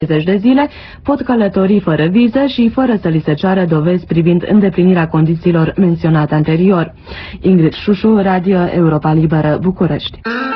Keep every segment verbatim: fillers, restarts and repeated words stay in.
treizeci de zile pot călători fără viză și fără să li se ceară dovezi privind îndeplinirea condițiilor menționate anterior. Ingrid Șușu, Radio Europa Liberă, București.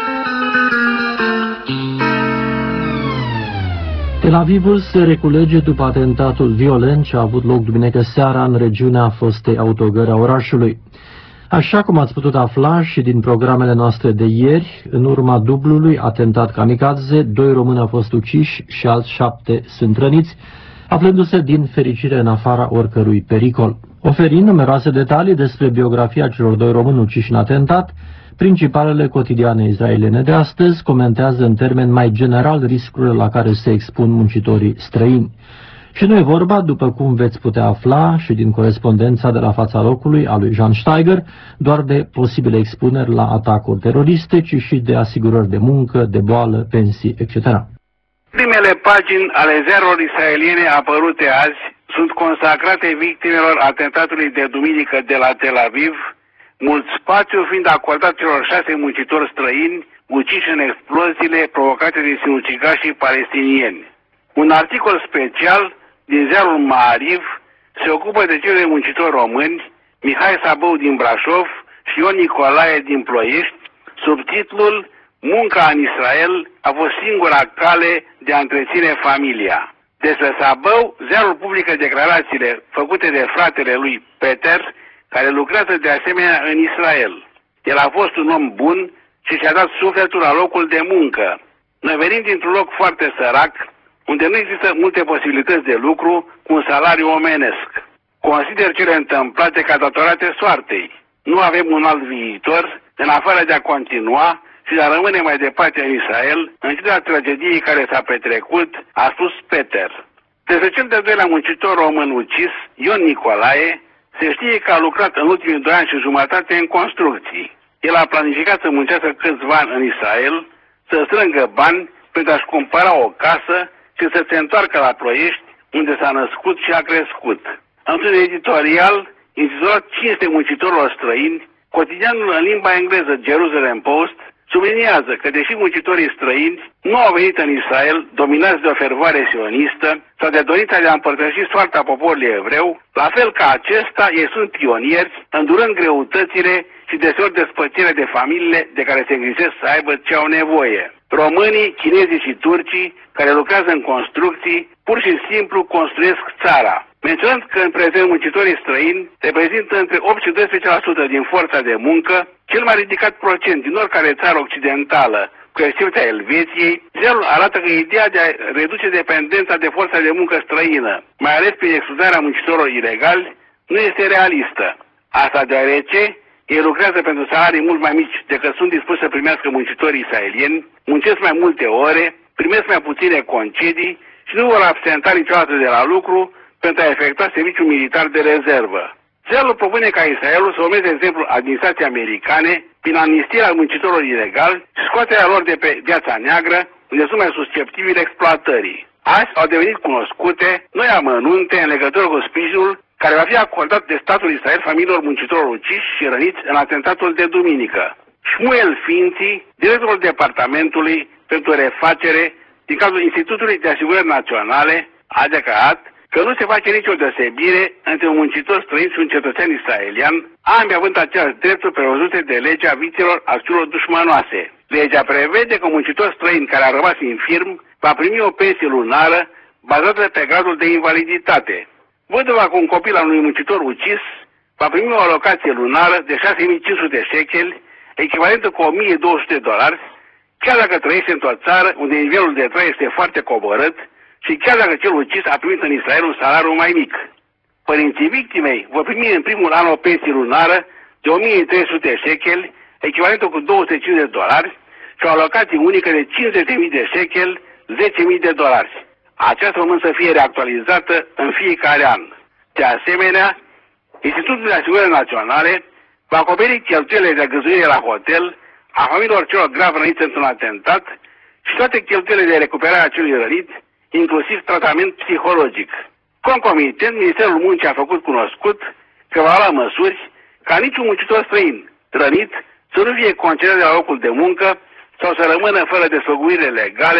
Tel Avivul se reculege după atentatul violent ce a avut loc duminică seara în regiunea fostei autogări a orașului. Așa cum ați putut afla și din programele noastre de ieri, în urma dublului atentat kamikaze, doi români au fost uciși și alți șapte sunt răniți, aflându-se din fericire în afara oricărui pericol. Oferind numeroase detalii despre biografia celor doi români uciși în atentat, principalele cotidiane israeliene de astăzi comentează în termen mai general riscurile la care se expun muncitorii străini. Și nu e vorba, după cum veți putea afla și din corespondența de la fața locului a lui Jean Steiger, doar de posibile expuneri la atacuri teroriste, ci și de asigurări de muncă, de boală, pensii, et cetera. Primele pagini ale ziarelor israeliene apărute azi sunt consacrate victimelor atentatului de duminică de la Tel Aviv, mult spațiu fiind acordat celor șase muncitori străini uciși în exploziile provocate de sinucigașii palestinieni. Un articol special din ziarul Maariv se ocupă de cei doi muncitori români, Mihai Sabău din Brașov și Ion Nicolae din Ploiești, sub titlul Munca în Israel a fost singura cale de a întreține familia. Despre Sabău, ziarul publică declarațiile făcute de fratele lui Peter, care lucrează de asemenea în Israel. El a fost un om bun și și-a dat sufletul la locul de muncă. Noi venim dintr-un loc foarte sărac, unde nu există multe posibilități de lucru cu un salariu omenesc. Consider cele întâmplate ca datorate soartei. Nu avem un alt viitor în afară de a continua și de a rămâne mai departe în Israel, în ciuda tragediei care s-a petrecut, a spus Peter. Despre cel de-al doilea muncitor român ucis, Ion Nicolae, se știe că a lucrat în ultimii doi ani și jumătate în construcții. El a planificat să muncească câțiva ani în Israel, să strângă bani pentru a-și cumpăra o casă și să se întoarcă la Ploiești, unde s-a născut și a crescut. Într-un editorial intitulat Cinste muncitorilor străini, cotidianul în limba engleză Jerusalem Post subliniază că deși muncitorii străini nu au venit în Israel dominați de o fervoare sionistă sau de dorința de a împărtăși soarta poporului evreu, la fel ca acesta, ei sunt pionieri, îndurând greutățile și deseori despărțirea de familiile de care se îngrijesc să aibă ce au nevoie. Românii, chinezii și turcii, care lucrează în construcții, pur și simplu construiesc țara. Menționând că în prezent muncitorii străini reprezintă între opt și doisprezece la sută din forța de muncă, cel mai ridicat procent din oricare țară occidentală, cu excepția Elveției, ziarul arată că ideea de a reduce dependența de forța de muncă străină, mai ales prin excludarea muncitorilor ilegali, nu este realistă. Asta deoarece ei lucrează pentru salarii mult mai mici decât sunt dispuși să primească muncitorii israelieni, muncesc mai multe ore, primesc mai puține concedii și nu vor absenta niciodată de la lucru pentru a efectua serviciul militar de rezervă. Ziarul propune ca Israelul să urmeze exemplul administrației americane prin amnistierea muncitorilor ilegali și scoaterea lor de pe viața neagră, unde sunt mai susceptibili exploatării. Azi au devenit cunoscute noi amănunte în legătură cu sprijinul care va fi acordat de statul Israel familiilor muncitorilor uciși și răniți în atentatul de duminică. Shmuel Finții, directorul departamentului pentru refacere din cadrul Institutului de Asigurări Naționale, a declarat că nu se face nicio deosebire între un muncitor străin și un cetățean israelian, ambii având aceleași drepturi prevăzute de legea victimelor acțiunilor dușmanoase. Legea prevede că un muncitor străin care a rămas infirm va primi o pensie lunară bazată pe gradul de invaliditate. Văduva cu un copil al unui muncitor ucis va primi o alocație lunară de șase mii cinci sute de shekeli, echivalentă cu o mie două sute de dolari, chiar dacă trăiește într-o țară unde nivelul de trai este foarte coborât și chiar dacă cel ucis a primit în Israel un salariu mai mic. Părinții victimei vor primi în primul an o pensie lunară de o mie trei sute de shekeli, echivalentă cu două sute cincizeci de dolari, și o alocație unică de cincizeci de mii de shekeli, zece mii de dolari. Aceasta urmând să fie reactualizată în fiecare an. De asemenea, Institutul de Asigurări Naționale va acoperi cheltuielile de găzuire la hotel a familiilor celor grav răniți într-un atentat și toate cheltuielile de recuperare a celui rănit, inclusiv tratament psihologic. Concomitent, Ministerul Muncii a făcut cunoscut că va lua măsuri ca niciun muncitor străin rănit să nu fie concediat de la locul de muncă sau să rămână fără desfăguire legale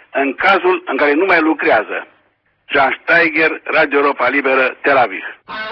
în cazul în care nu mai lucrează. Jean Steiger, Radio Europa Liberă, Tel Aviv.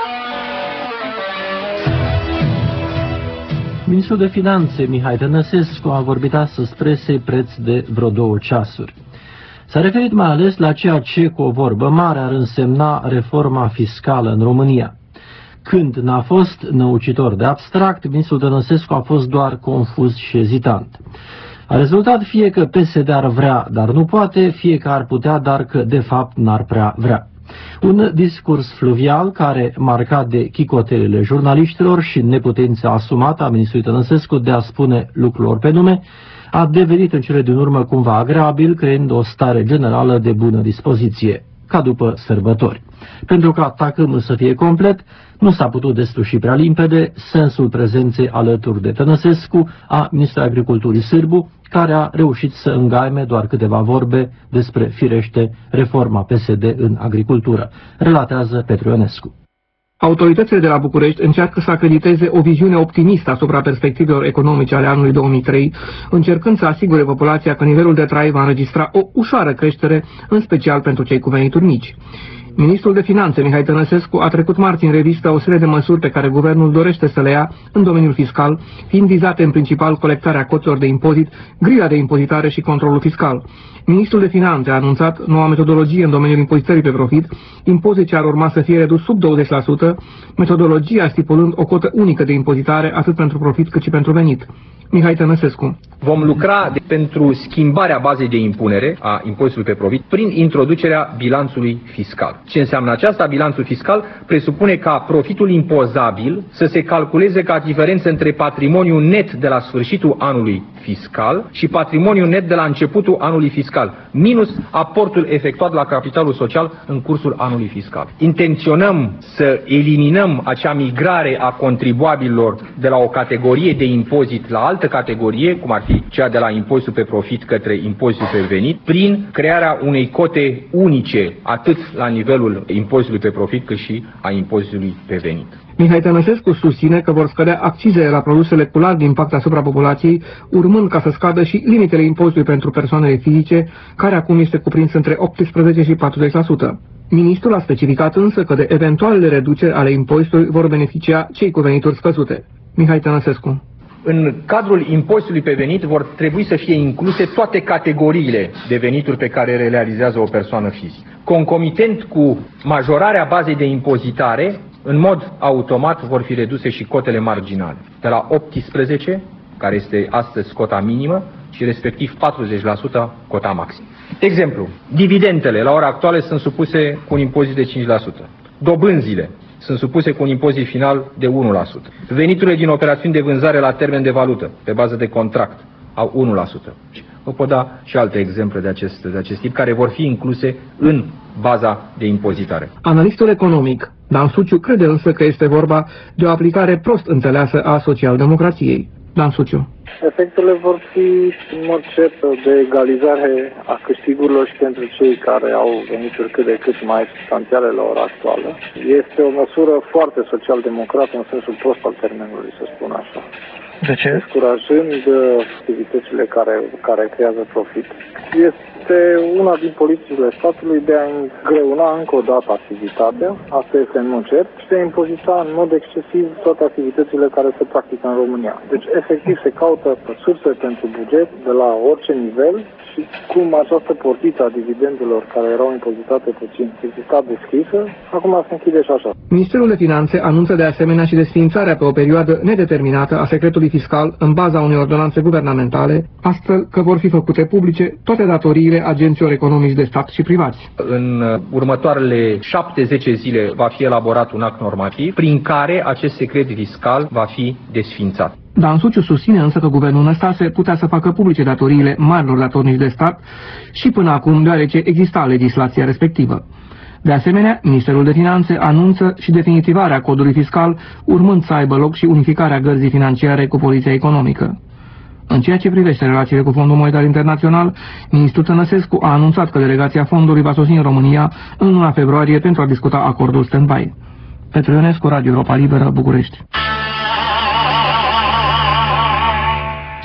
Ministrul de Finanțe, Mihai Tănăsescu, a vorbit astăzi presei preț de vreo două ceasuri. S-a referit mai ales la ceea ce, cu o vorbă mare, ar însemna reforma fiscală în România. Când n-a fost năucitor de abstract, ministrul Tănăsescu a fost doar confuz și ezitant. A rezultat fie că P S D ar vrea, dar nu poate, fie că ar putea, dar că de fapt n-ar prea vrea. Un discurs fluvial care, marcat de chicotelele jurnaliștilor și neputința asumată a ministrului Tănăsescu de a spune lucrurilor pe nume, a devenit în cele din urmă cumva agreabil, creând o stare generală de bună dispoziție, ca după sărbători. Pentru ca atacul să fie complet, nu s-a putut desluși prea limpede sensul prezenței alături de Tănăsescu a ministrului agriculturii Sârbu, care a reușit să îngaime doar câteva vorbe despre, firește, reforma P S D în agricultură, relatează Petru Ionescu. Autoritățile de la București încearcă să acrediteze o viziune optimistă asupra perspectivelor economice ale anului două mii trei, încercând să asigure populația că nivelul de trai va înregistra o ușoară creștere, în special pentru cei cu venituri mici. Ministrul de Finanțe, Mihai Tănăsescu, a trecut marți în revistă o serie de măsuri pe care guvernul dorește să le ia în domeniul fiscal, fiind vizate în principal colectarea cotelor de impozit, grila de impozitare și controlul fiscal. Ministrul de Finanțe a anunțat noua metodologie în domeniul impozitării pe profit, impozit ce ar urma să fie redus sub douăzeci la sută, metodologia stipulând o cotă unică de impozitare atât pentru profit cât și pentru venit. Mihai Tănăsescu. Vom lucra de, pentru schimbarea bazei de impunere a impozitului pe profit prin introducerea bilanțului fiscal. Ce înseamnă aceasta? Bilanțul fiscal presupune ca profitul impozabil să se calculeze ca diferență între patrimoniul net de la sfârșitul anului fiscal și patrimoniul net de la începutul anului fiscal, minus aportul efectuat la capitalul social în cursul anului fiscal. Intenționăm să eliminăm acea migrare a contribuabililor de la o categorie de impozit la altă categorie, cum ar fi cea de la impozitul pe profit către impozitul pe venit, prin crearea unei cote unice, atât la nivelul impozitului pe profit, cât și a impozitului pe venit. Mihai Tănăsescu susține că vor scădea accizele la produsele cu larg impact asupra populației, urmând ca să scadă și limitele impozitului pentru persoanele fizice, care acum este cuprins între optsprezece și patruzeci la sută. Ministrul a specificat însă că de eventualele reduceri ale impozitului vor beneficia cei cu venituri scăzute. Mihai Tănăsescu. În cadrul impozitului pe venit vor trebui să fie incluse toate categoriile de venituri pe care le realizează o persoană fizică. Concomitent cu majorarea bazei de impozitare, în mod automat vor fi reduse și cotele marginale, de la optsprezece, care este astăzi cota minimă, și respectiv patruzeci la sută cota maximă. Exemplu, dividendele la ora actuală sunt supuse cu un impozit de cinci la sută. Dobânzile sunt supuse cu un impozit final de unu la sută. Veniturile din operațiuni de vânzare la termen de valută, pe bază de contract, au unu la sută. Vă pot da și alte exemple de acest, de acest tip, care vor fi incluse în baza de impozitare. Analistul economic Dan Suciu crede însă că este vorba de o aplicare prost înțeleasă a social-democrației. Dan Suciu. Efectele vor fi în mod cert de egalizare a câștigurilor și pentru cei care au venituri cât de cât mai substanțiale la ora actuală. Este o măsură foarte social-democrată în sensul prost al termenului, să spun așa. De ce? Descurajând activitățile care, care creează profit. Este una din politicile statului de a îngreuna încă o dată activitatea, asta este în mod cert, și de a impozita în mod excesiv toate activitățile care se practică în România. Deci, efectiv, se caută surse pentru buget de la orice nivel și cum această portiță a dividendelor care erau impozitate puțin exista deschisă, acum se închide și așa. Ministerul de Finanțe anunță de asemenea și desființarea pe o perioadă nedeterminată a secretului fiscal în baza unei ordonanțe guvernamentale, astfel că vor fi făcute publice toate datoriile agenților economici de stat și privați. În următoarele șapte-zece zile va fi elaborat un act normativ prin care acest secret fiscal va fi desființat. Dan Suciu susține însă că guvernul Năstase putea să facă publice datoriile marilor datornici de stat și până acum, deoarece exista legislația respectivă. De asemenea, Ministerul de Finanțe anunță și definitivarea codului fiscal, urmând să aibă loc și unificarea gărzii financiare cu poliția economică. În ceea ce privește relațiile cu Fondul Monetar Internațional, ministrul Tănăsescu a anunțat că delegația fondului va sosi în România în luna februarie pentru a discuta acordul stand-by. Petru Ionescu, Radio Europa Liberă, București.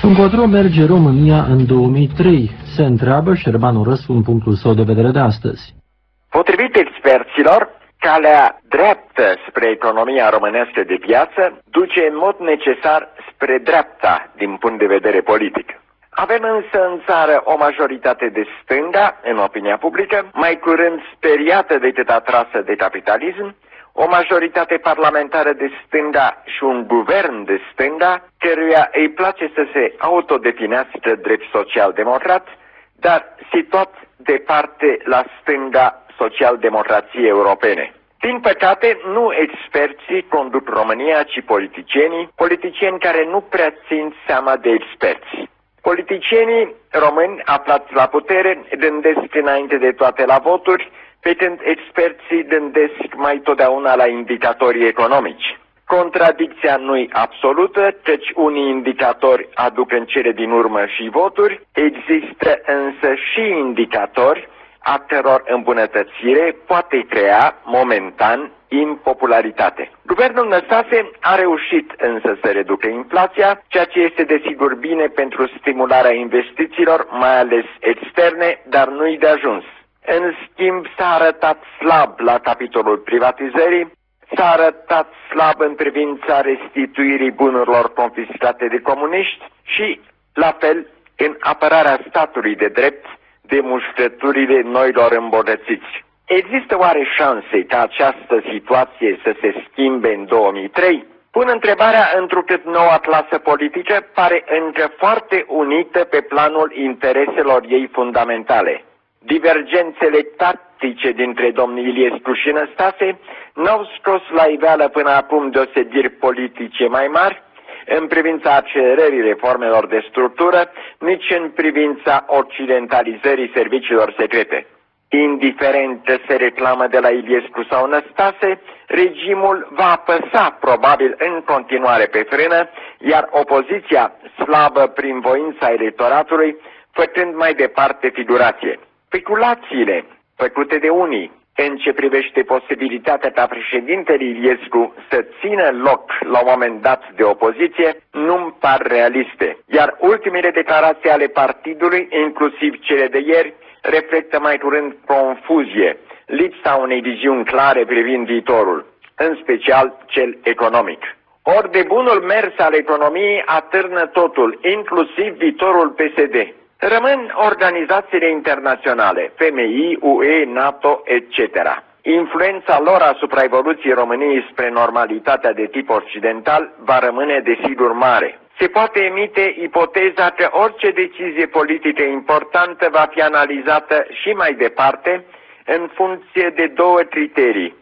Încotro merge România în două mii trei? Se întreabă Șerban Orăscu în punctul său de vedere de astăzi. Potrivit experților, calea dreaptă spre economia românească de piață duce în mod necesar spre dreapta din punct de vedere politic. Avem însă în țară o majoritate de stânga, în opinia publică, mai curând speriată decât atrasă de capitalism, o majoritate parlamentară de stânga și un guvern de stânga, căruia îi place să se autodefinească drept social-democrat, dar situat departe la stânga social-democrației europene. Din păcate, nu experții conduc România, ci politicienii, politicieni care nu prea țin seama de experți. Politicienii români aflați la putere gândesc înainte de toate la voturi, pe când experții gândesc mai totdeauna la indicatorii economici. Contradicția nu-i absolută, căci unii indicatori aduc în cele din urmă și voturi, există însă și indicatori a căror îmbunătățire poate crea momentan impopularitate. Guvernul Năstase a reușit însă să reducă inflația, ceea ce este desigur bine pentru stimularea investițiilor, mai ales externe, dar nu-i de ajuns. În schimb, s-a arătat slab la capitolul privatizării, s-a arătat slab în privința restituirii bunurilor confiscate de comuniști și, la fel, în apărarea statului de drept de muștrăturile noilor îmbogățiți. Există oare șanse ca această situație să se schimbe în două mii trei? Pun întrebarea întrucât noua clasă politică pare încă foarte unită pe planul intereselor ei fundamentale. Divergențele tactice dintre domnii Iliescu și Năstase n-au scos la iveală până acum deosebiri politice mai mari în privința accelerării reformelor de structură, nici în privința occidentalizării serviciilor secrete. Indiferent că se reclamă de la Iliescu sau Năstase, regimul va apăsa probabil în continuare pe frână, iar opoziția slabă prin voința electoratului, făcând mai departe figurație. Speculațiile făcute de unii în ce privește posibilitatea ca președintele Iliescu să țină loc la un moment dat de opoziție nu-mi par realiste, iar ultimele declarații ale partidului, inclusiv cele de ieri, reflectă mai curând confuzie, lipsa unei viziuni clare privind viitorul, în special cel economic. Ori de bunul mers al economiei atârnă totul, inclusiv viitorul P S D. Rămân organizațiile internaționale, F M I, U E, NATO, et cetera. Influența lor asupra evoluției României spre normalitatea de tip occidental va rămâne desigur mare. Se poate emite ipoteza că orice decizie politică importantă va fi analizată și mai departe în funcție de două criterii: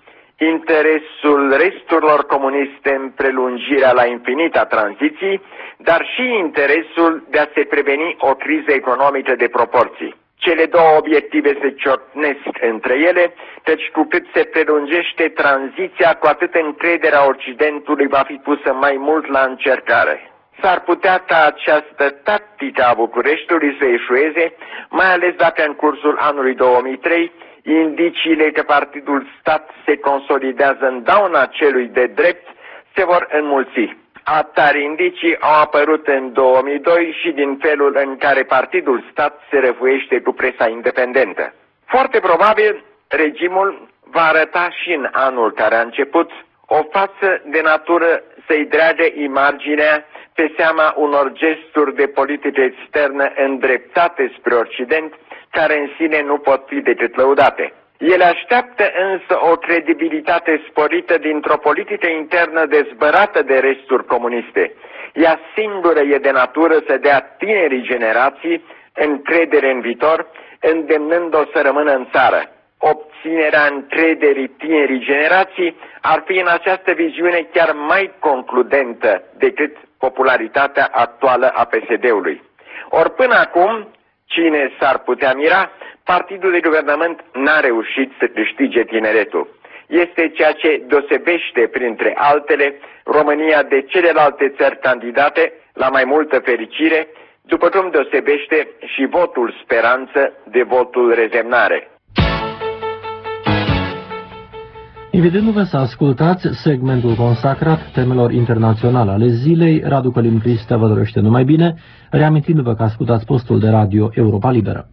interesul resturilor comuniste în prelungirea la infinit a tranziției, dar și interesul de a se preveni o criză economică de proporții. Cele două obiective se ciocnesc între ele, căci cu cât se prelungește tranziția, cu atât încrederea Occidentului va fi pusă mai mult la încercare. S-ar putea ca această tactică a Bucureștiului să eșueze, mai ales dacă în cursul anului două mii trei indiciile că Partidul Stat se consolidează în dauna celui de drept se vor înmulți. Atari indicii au apărut în două mii doi și din felul în care Partidul Stat se răfuiește cu presa independentă. Foarte probabil, regimul va arăta și în anul care a început o față de natură să-i dragă imaginea pe seama unor gesturi de politică externă îndreptate spre Occident, care în sine nu pot fi decât lăudate. Ele așteaptă însă o credibilitate sporită dintr-o politică internă dezbărată de resturi comuniste. Ea singură e de natură să dea tinerii generații încredere în viitor, îndemnând-o să rămână în țară. Obținerea încrederii tinerii generații ar fi în această viziune chiar mai concludentă decât popularitatea actuală a P S D-ului. Ori până acum, cine s-ar putea mira, partidul de guvernământ n-a reușit să câștige tineretul. Este ceea ce deosebește, printre altele, România de celelalte țări candidate la mai multă fericire, după cum deosebește și votul speranță de votul rezemnare. Invitându-vă să ascultați segmentul consacrat temelor internaționale ale zilei, Radu Călim Cristea vă dorește numai bine, reamintindu-vă că ascultați postul de radio Europa Liberă.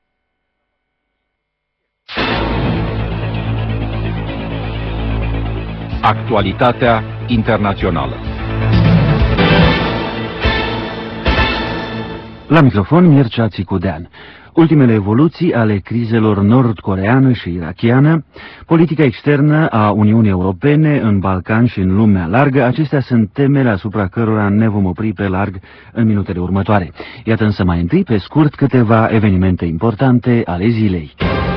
Actualitatea internațională. La microfon Mircea Țicudean. Ultimele evoluții ale crizelor nord-coreeană și irachiană, politica externă a Uniunii Europene în Balcan și în lumea largă, acestea sunt temele asupra cărora ne vom opri pe larg în minutele următoare. Iată însă mai întâi, pe scurt, câteva evenimente importante ale zilei.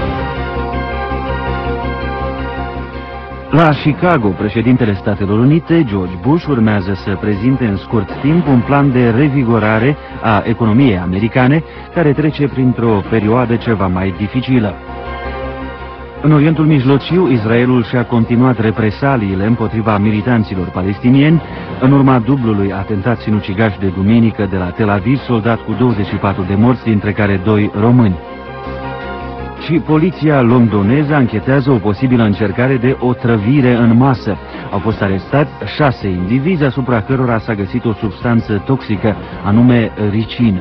La Chicago, președintele Statelor Unite, George Bush, urmează să prezinte în scurt timp un plan de revigorare a economiei americane, care trece printr-o perioadă ceva mai dificilă. În Orientul Mijlociu, Israelul și-a continuat represaliile împotriva militanților palestinieni, în urma dublului atentat sinucigaș de duminică de la Tel Aviv, soldat cu douăzeci și patru de morți, dintre care doi români. Și poliția londoneză anchetează o posibilă încercare de otrăvire în masă. Au fost arestați șase indivizi asupra cărora s-a găsit o substanță toxică, anume ricină.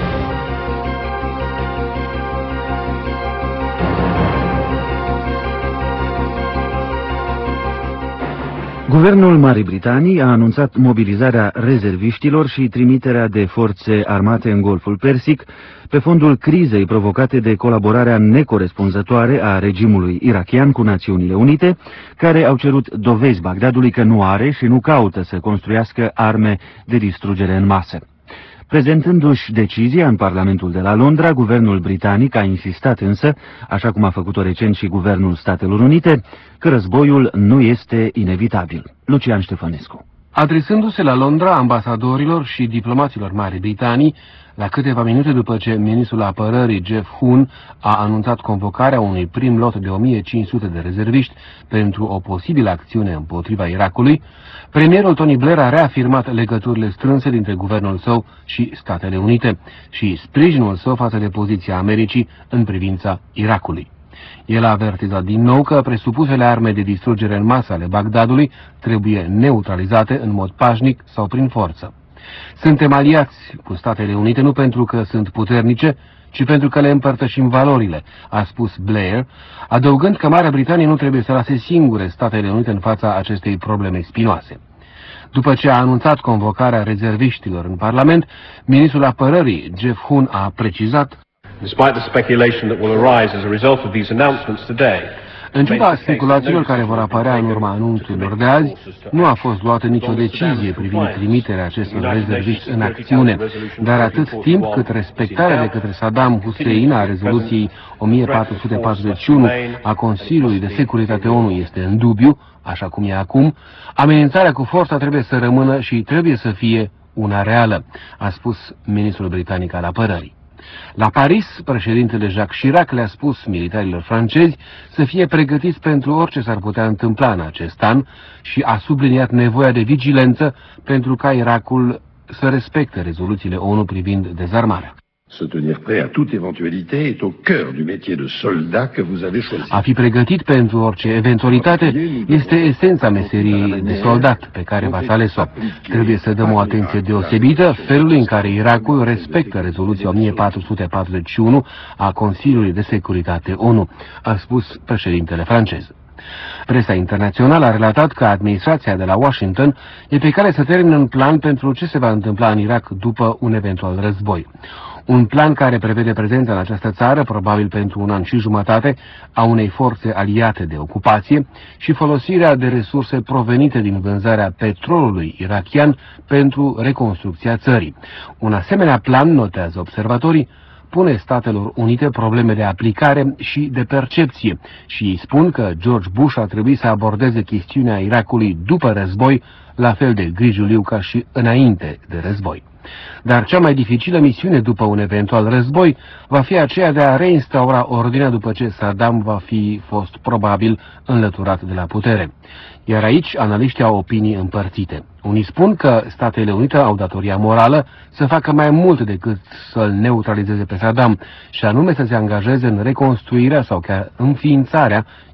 Guvernul Marii Britanii a anunțat mobilizarea rezerviștilor și trimiterea de forțe armate în Golful Persic pe fondul crizei provocate de colaborarea necorespunzătoare a regimului irachian cu Națiunile Unite, care au cerut dovezi Bagdadului că nu are și nu caută să construiască arme de distrugere în masă. Prezentându-și decizia în Parlamentul de la Londra, guvernul britanic a insistat însă, așa cum a făcut-o recent și guvernul Statelor Unite, că războiul nu este inevitabil. Lucian Ștefănescu. Adresându-se la Londra ambasadorilor și diplomaților Marii Britanii, la câteva minute după ce ministrul apărării Jeff Huhn a anunțat convocarea unui prim lot de o mie cinci sute de rezerviști pentru o posibilă acțiune împotriva Irakului, premierul Tony Blair a reafirmat legăturile strânse dintre guvernul său și Statele Unite și sprijinul său față de poziția Americii în privința Irakului. El a avertizat din nou că presupusele arme de distrugere în masă ale Bagdadului trebuie neutralizate în mod pașnic sau prin forță. Suntem aliați cu Statele Unite nu pentru că sunt puternice, ci pentru că le împărtășim valorile, a spus Blair, adăugând că Marea Britanie nu trebuie să lase singure Statele Unite în fața acestei probleme spinoase. După ce a anunțat convocarea rezerviștilor în Parlament, ministrul apărării Jeff Huhn a precizat: Despite the speculation that will arise as a result of these announcements today, în ciuda speculațiilor care vor apărea în urma anunțurilor de azi, nu a fost luată nicio decizie privind trimiterea acestor rezerviști în acțiune, dar atât timp cât respectarea de către Saddam Hussein a rezoluției o mie patru sute patruzeci și unu a Consiliului de Securitate ONU este în dubiu, așa cum e acum, amenințarea cu forța trebuie să rămână și trebuie să fie una reală, a spus ministrul britanic al apărării. La Paris, președintele Jacques Chirac le-a spus militarilor francezi să fie pregătiți pentru orice s-ar putea întâmpla în acest an și a subliniat nevoia de vigilență pentru ca Irakul să respecte rezoluțiile ONU privind dezarmarea. Se tenir prêt à toute éventualité est au cœur du métier de soldat que vous avez choisi. A fi pregătit pentru orice eventualitate este esența meseriei de soldat pe care v-ați ales-o. Trebuie să dăm o atenție deosebită felului în care Irakul respectă rezoluția o mie patru sute patruzeci și unu a Consiliului de Securitate ONU, a spus președintele francez. Presa internațională a relatat că administrația de la Washington e pe care să termină un plan pentru ce se va întâmpla în Irak după un eventual război. Un plan care prevede prezența în această țară, probabil pentru un an și jumătate, a unei forțe aliate de ocupație și folosirea de resurse provenite din vânzarea petrolului irakian pentru reconstrucția țării. Un asemenea plan, notează observatorii, pune Statelor Unite probleme de aplicare și de percepție și îi spun că George Bush a trebuit să abordeze chestiunea Irakului după război, la fel de grijuliu ca și înainte de război. Dar cea mai dificilă misiune după un eventual război va fi aceea de a reinstaura ordinea după ce Saddam va fi fost probabil înlăturat de la putere. Iar aici analiștii au opinii împărțite. Unii spun că Statele Unite au datoria morală să facă mai mult decât să-l neutralizeze pe Saddam, și anume să se angajeze în reconstruirea sau chiar înființarea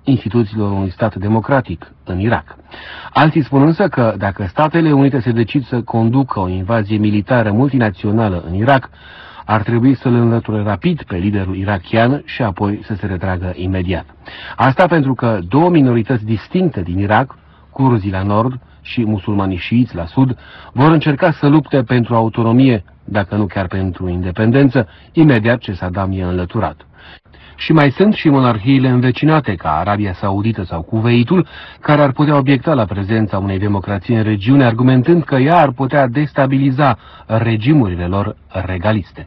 instituțiilor unui stat democratic în Irak. Alții spun însă că dacă Statele Unite se decid să conducă o invazie militară multinațională în Irak, ar trebui să-l înlăture rapid pe liderul irakian și apoi să se retragă imediat. Asta pentru că două minorități distincte din Irak, curzii la nord și musulmanii șiiți la sud, vor încerca să lupte pentru autonomie, dacă nu chiar pentru independență, imediat ce Saddam e înlăturat. Și mai sunt și monarhiile învecinate, ca Arabia Saudită sau Kuveitul, care ar putea obiecta la prezența unei democrații în regiune, argumentând că ea ar putea destabiliza regimurile lor regaliste.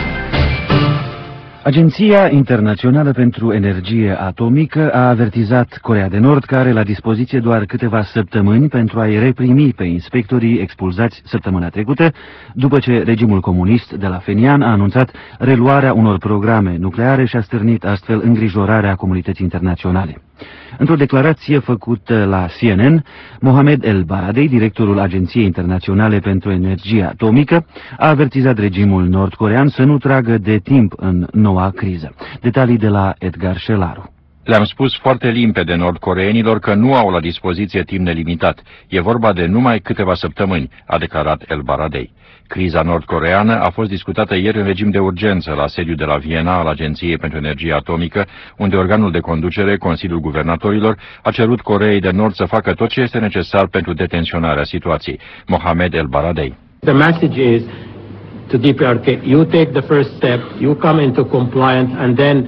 Agenția Internațională pentru Energie Atomică a avertizat Coreea de Nord, că are la dispoziție doar câteva săptămâni pentru a-i reprimi pe inspectorii expulzați săptămâna trecută, după ce regimul comunist de la Phenian a anunțat reluarea unor programe nucleare și a stârnit astfel îngrijorarea comunității internaționale. Într-o declarație făcută la C N N, Mohamed El-Baradei, directorul Agenției Internaționale pentru Energie Atomică, a avertizat regimul nord-corean să nu tragă de timp în noua criză. Detalii de la Edgar Șelaru. Le-am spus foarte limpede nordcoreenilor că nu au la dispoziție timp nelimitat. E vorba de numai câteva săptămâni, a declarat El-Baradei. Criza nord-coreeană a fost discutată ieri în regim de urgență la sediul de la Viena al Agenției pentru Energie Atomică, unde organul de conducere, Consiliul Guvernatorilor, a cerut Coreei de Nord să facă tot ce este necesar pentru detenționarea situației. Mohamed El-Baradei. The message is to D P R K, you take the first step, you come into compliance, and then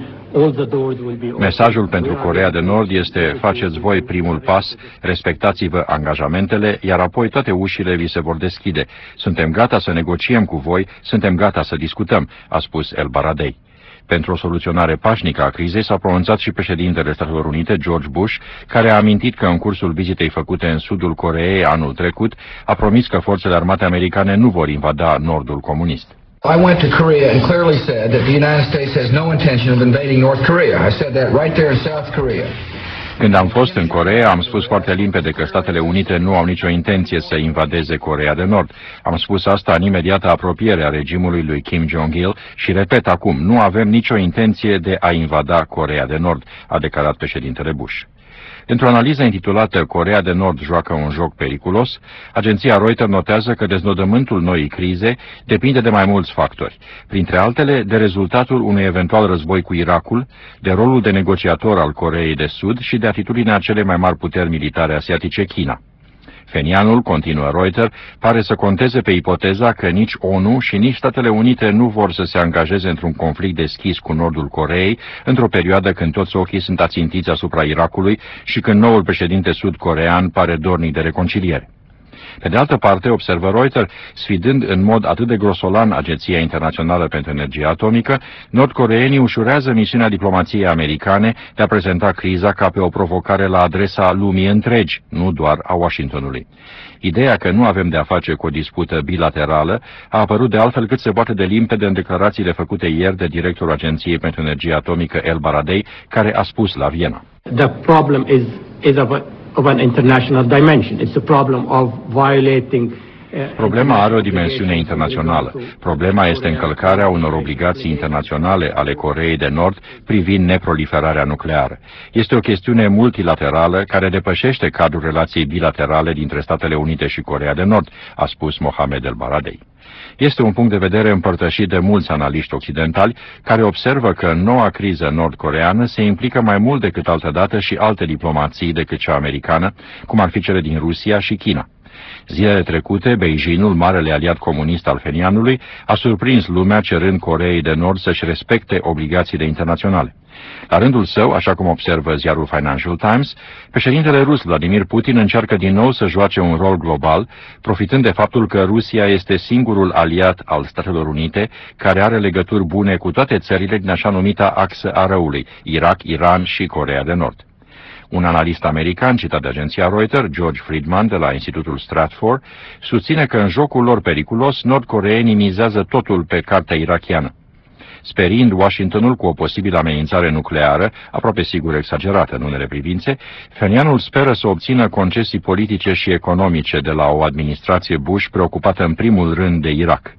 mesajul pentru Coreea de Nord este: faceți voi primul pas, respectați-vă angajamentele, iar apoi toate ușile vi se vor deschide. Suntem gata să negociem cu voi, suntem gata să discutăm, a spus El-Baradei. Pentru o soluționare pașnică a crizei s-a pronunțat și președintele Statelor Unite, George Bush, care a amintit că în cursul vizitei făcute în sudul Coreei anul trecut, a promis că forțele armate americane nu vor invada nordul comunist. I went to Korea and clearly said that the United States has no intention of invading North Korea. I said that right there in South Korea. Când am fost în Coreea, am spus foarte limpede că Statele Unite nu au nicio intenție să invadeze Coreea de Nord. Am spus asta în imediată apropiere a regimului lui Kim Jong-il și repet acum, nu avem nicio intenție de a invada Coreea de Nord, a declarat președintele Bush. Într-o analiză intitulată Coreea de Nord joacă un joc periculos, agenția Reuters notează că deznodământul noii crize depinde de mai mulți factori, printre altele de rezultatul unui eventual război cu Irakul, de rolul de negociator al Coreei de Sud și de atitudinea cele mai mari puteri militare asiatice, China. Phenianul, continuă Reuters, pare să conteze pe ipoteza că nici O N U și nici Statele Unite nu vor să se angajeze într-un conflict deschis cu nordul Coreei, într-o perioadă când toți ochii sunt ațintiți asupra Irakului și când noul președinte sud-corean pare dornic de reconciliere. Pe de altă parte, observă Reuters, sfidând în mod atât de grosolan Agenția Internațională pentru Energie Atomică, nordcoreenii ușurează misiunea diplomației americane de a prezenta criza ca pe o provocare la adresa lumii întregi, nu doar a Washingtonului. Ideea că nu avem de a face cu o dispută bilaterală a apărut de altfel cât se poate de limpede în declarațiile făcute ieri de directorul Agenției pentru Energie Atomică, El-Baradei, care a spus la Viena. The problem is, is of a of an international dimension. It's a problem of violating Problema are o dimensiune internațională. Problema este încălcarea unor obligații internaționale ale Coreei de Nord privind neproliferarea nucleară. Este o chestiune multilaterală care depășește cadrul relației bilaterale dintre Statele Unite și Coreea de Nord, a spus Mohamed El-Baradei. Este un punct de vedere împărtășit de mulți analiști occidentali care observă că în noua criză nord-coreeană se implică mai mult decât altădată și alte diplomații decât cea americană, cum ar fi cele din Rusia și China. Zilele trecute, Beijingul, marele aliat comunist al Phenianului, a surprins lumea cerând Coreei de Nord să-și respecte obligațiile internaționale. La rândul său, așa cum observă ziarul Financial Times, președintele rus Vladimir Putin încearcă din nou să joace un rol global, profitând de faptul că Rusia este singurul aliat al Statelor Unite care are legături bune cu toate țările din așa numita axă a răului, Irak, Iran și Coreea de Nord. Un analist american, citat de agenția Reuters, George Friedman, de la Institutul Stratfor, susține că în jocul lor periculos, nord-coreenii mizează totul pe cartea irakiană. Sperind Washingtonul cu o posibilă amenințare nucleară, aproape sigur exagerată în unele privințe, Phenianul speră să obțină concesii politice și economice de la o administrație Bush preocupată în primul rând de Irak.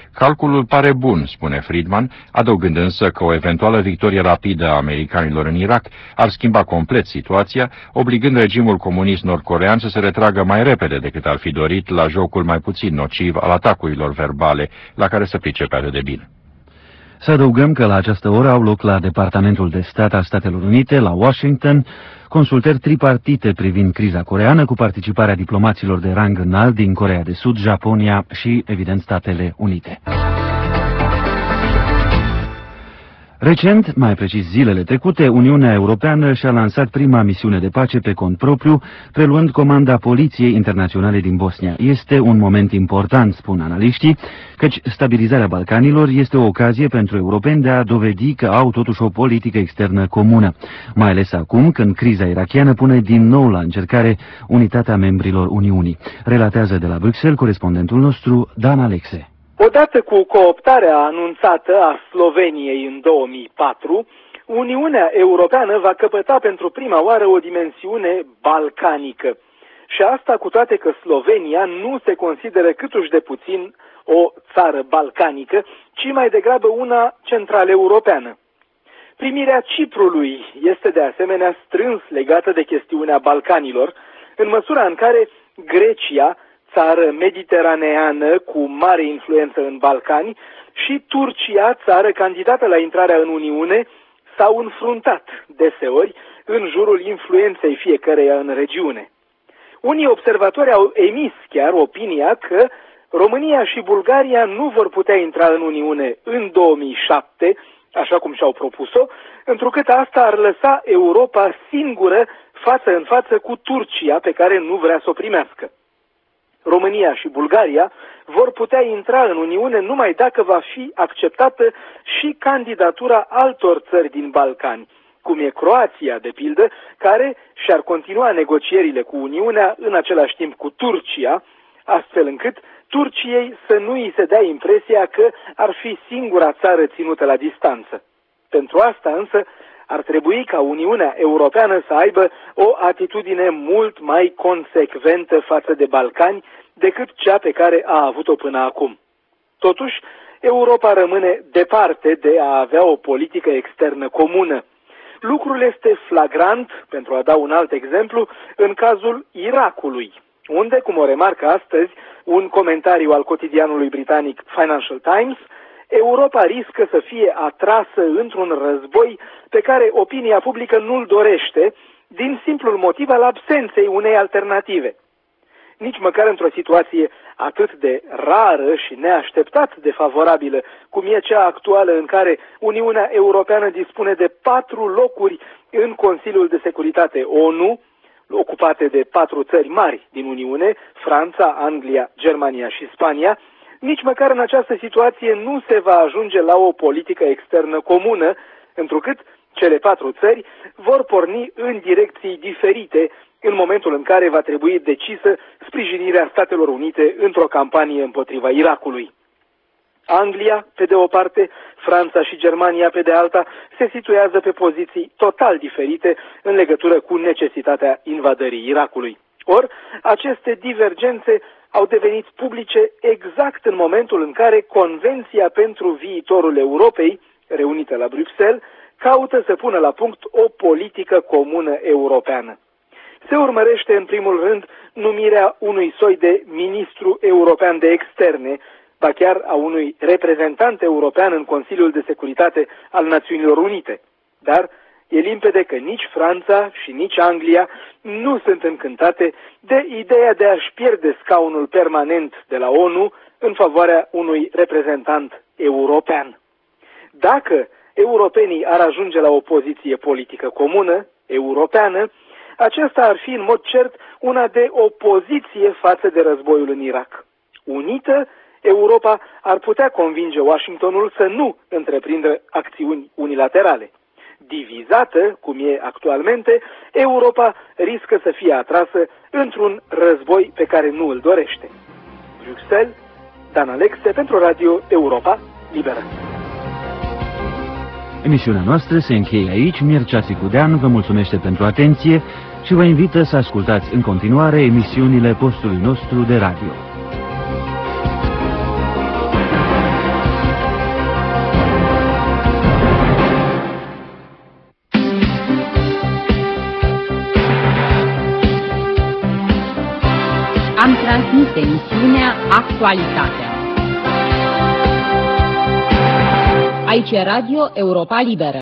Calculul pare bun, spune Friedman, adăugând însă că o eventuală victorie rapidă a americanilor în Irak ar schimba complet situația, obligând regimul comunist nord-corean să se retragă mai repede decât ar fi dorit la jocul mai puțin nociv al atacurilor verbale, la care se pricepe atât de bine. Să adăugăm că la această oră au loc la Departamentul de Stat al Statelor Unite, la Washington, consultări tripartite privind criza coreeană cu participarea diplomaților de rang înalt din Coreea de Sud, Japonia și, evident, Statele Unite. Recent, mai precis zilele trecute, Uniunea Europeană și-a lansat prima misiune de pace pe cont propriu, preluând comanda Poliției Internaționale din Bosnia. Este un moment important, spun analiștii, căci stabilizarea Balcanilor este o ocazie pentru europeni de a dovedi că au totuși o politică externă comună, mai ales acum când criza irakiană pune din nou la încercare unitatea membrilor Uniunii. Relatează de la Bruxelles corespondentul nostru, Dan Alexe. Odată cu cooptarea anunțată a Sloveniei în două mii patru, Uniunea Europeană va căpăta pentru prima oară o dimensiune balcanică. Și asta cu toate că Slovenia nu se consideră câtuși de puțin o țară balcanică, ci mai degrabă una central-europeană. Primirea Ciprului este de asemenea strâns legată de chestiunea Balcanilor, în măsura în care Grecia, țară mediteraneană cu mare influență în Balcani, și Turcia, țară candidată la intrarea în Uniune, s-au înfruntat deseori în jurul influenței fiecăreia în regiune. Unii observatori au emis chiar opinia că România și Bulgaria nu vor putea intra în Uniune în două mii șapte, așa cum și-au propus-o, întrucât asta ar lăsa Europa singură față în față cu Turcia, pe care nu vrea să o primească. România și Bulgaria vor putea intra în Uniune numai dacă va fi acceptată și candidatura altor țări din Balcani, cum e Croația, de pildă, care și-ar continua negocierile cu Uniunea în același timp cu Turcia, astfel încât Turciei să nu îi se dea impresia că ar fi singura țară ținută la distanță. Pentru asta însă ar trebui ca Uniunea Europeană să aibă o atitudine mult mai consecventă față de Balcani decât cea pe care a avut-o până acum. Totuși, Europa rămâne departe de a avea o politică externă comună. Lucrul este flagrant, pentru a da un alt exemplu, în cazul Irakului, unde, cum o remarcă astăzi un comentariu al cotidianului britanic Financial Times, Europa riscă să fie atrasă într-un război pe care opinia publică nu-l dorește, din simplul motiv al absenței unei alternative. Nici măcar într-o situație atât de rară și neașteptat de favorabilă, cum e cea actuală în care Uniunea Europeană dispune de patru locuri în Consiliul de Securitate O N U, ocupate de patru țări mari din Uniune, Franța, Anglia, Germania și Spania, nici măcar în această situație nu se va ajunge la o politică externă comună, întrucât cele patru țări vor porni în direcții diferite în momentul în care va trebui decisă sprijinirea Statelor Unite într-o campanie împotriva Irakului. Anglia, pe de o parte, Franța și Germania, pe de alta, se situează pe poziții total diferite în legătură cu necesitatea invadării Irakului. Or, aceste divergențe au devenit publice exact în momentul în care Convenția pentru viitorul Europei, reunită la Bruxelles, caută să pună la punct o politică comună europeană. Se urmărește în primul rând numirea unui soi de ministru european de externe, ba chiar a unui reprezentant european în Consiliul de Securitate al Națiunilor Unite. Dar e limpede că nici Franța și nici Anglia nu sunt încântate de ideea de a-și pierde scaunul permanent de la O N U în favoarea unui reprezentant european. Dacă europenii ar ajunge la o poziție politică comună, europeană, aceasta ar fi în mod cert una de opoziție față de războiul în Irak. Unită, Europa ar putea convinge Washingtonul să nu întreprindă acțiuni unilaterale. Divizată, cum e actualmente, Europa riscă să fie atrasă într-un război pe care nu îl dorește. Bruxelles, Dan Alexe pentru Radio Europa Liberă. Emisiunea noastră se încheie aici. Mircea Țicudean vă mulțumește pentru atenție și vă invită să ascultați în continuare emisiunile postului nostru de radio. transmite emisiunea Actualitatea. Aici e Radio Europa Liberă.